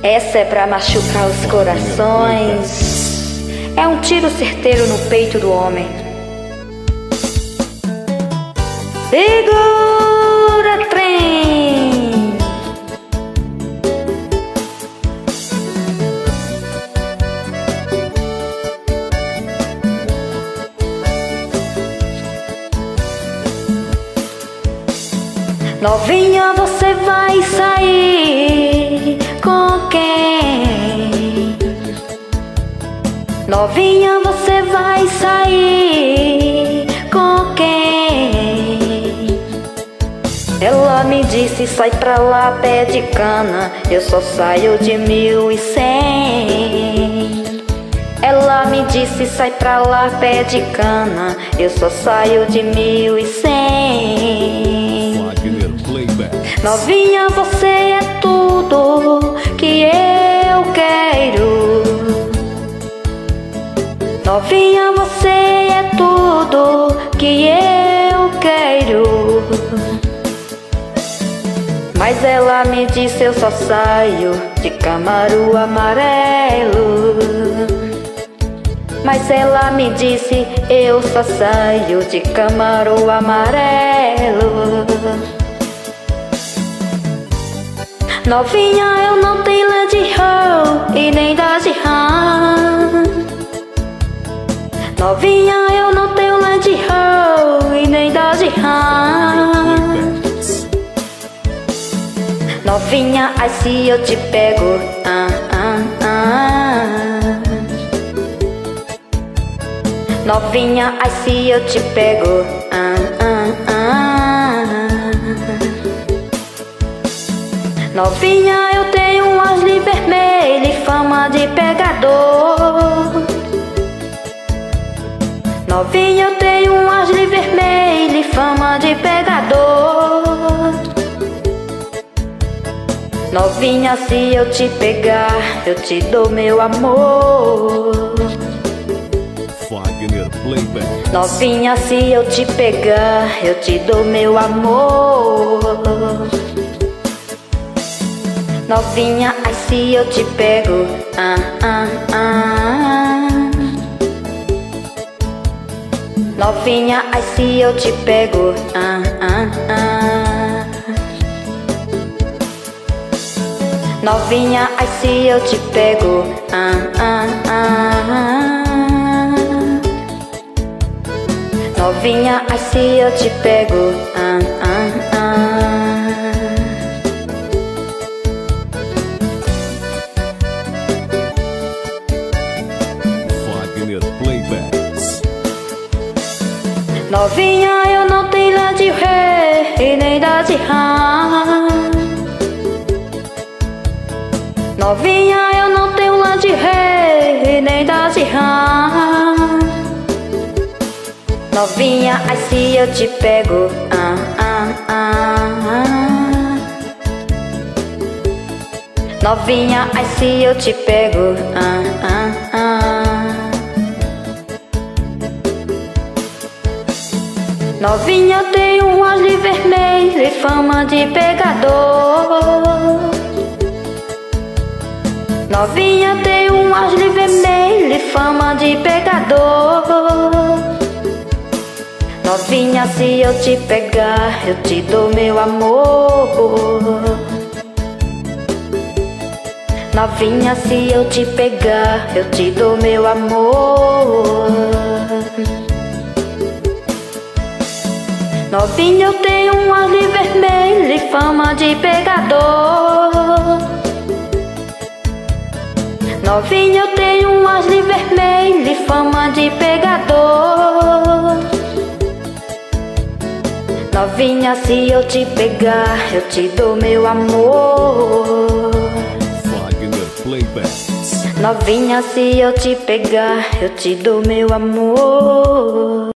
Essa é pra machucar os corações. É um tiro certeiro no peito do homem. Segura, trem! Novinha, você vai sair com quem? Novinha, você vai sair com quem? Ela me disse, sai pra lá, pé de cana, eu só saio de 1.100. Ela me disse, sai pra lá, pé de cana, eu só saio de 1.100. Novinha, você é tudo que eu quero. Novinha, você é tudo que eu quero. Mas ela me disse, eu só saio de Camaro amarelo. Mas ela me disse, eu só saio de Camaro amarelo. Novinha, eu não tenho Land Rover e nem Dodge Ram. Novinha, eu não tenho Land Rover e nem Dodge Ram. Novinha, ai se eu te pego, Novinha, ai se eu te pego, Novinha, eu tenho um Ashley vermelho e fama de pegador. Novinha, eu tenho um Ashley vermelho e fama de pegador. Novinha, se eu te pegar, eu te dou meu amor. Novinha, se eu te pegar, eu te dou meu amor. Novinha, ai se eu te pego, Novinha, ai se eu te pego, Novinha, ai se eu te pego, Novinha, ai se eu te pego, Novinha, eu não tenho Land Rover e nem Dodge Ram. Novinha, eu não tenho Land Rover e nem Dodge Ram. Novinha, ai se eu te pego, Novinha, ai se eu te pego, Novinha, eu tenho um Ashley vermelho e fama de pegador. Novinha, eu tenho um Ashley vermelho e fama de pegador. Novinha, se eu te pegar, eu te dou meu amor. Novinha, se eu te pegar, eu te dou meu amor. Novinha, eu tenho um Ashley vermelho e fama de pegador. Novinha, eu tenho um Ashley vermelho e fama de pegador. Novinha, se eu te pegar, eu te dou meu amor. Novinha, se eu te pegar, eu te dou meu amor.